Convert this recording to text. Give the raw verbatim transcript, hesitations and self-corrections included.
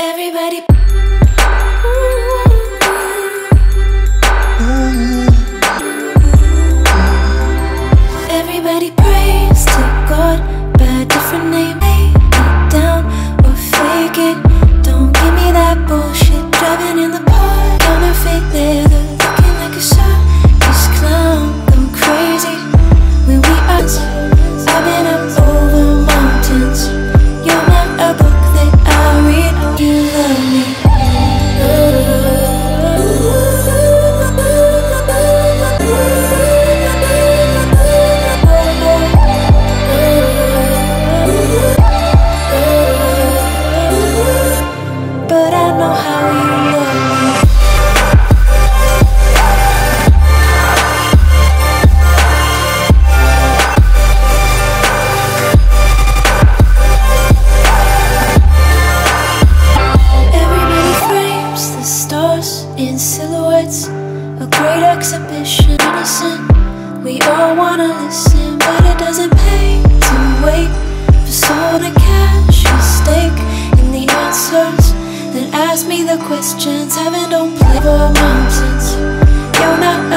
Everybody, everybody prays to God by a different name. Lay it down or fake it. Don't give me that bullshit. Driving in the park, counterfeit leather, looking like a circus clown. Go crazy when we are. I've been up over mountains. You're not a book that I read. You love me. But I know how you love me. Everybody frames the stars in silhouettes, a great exhibition, innocent. We all wanna listen, but it doesn't pay to wait for soul to cash a stake in the answers. Then ask me the questions. Heaven don't play for mountains. You're not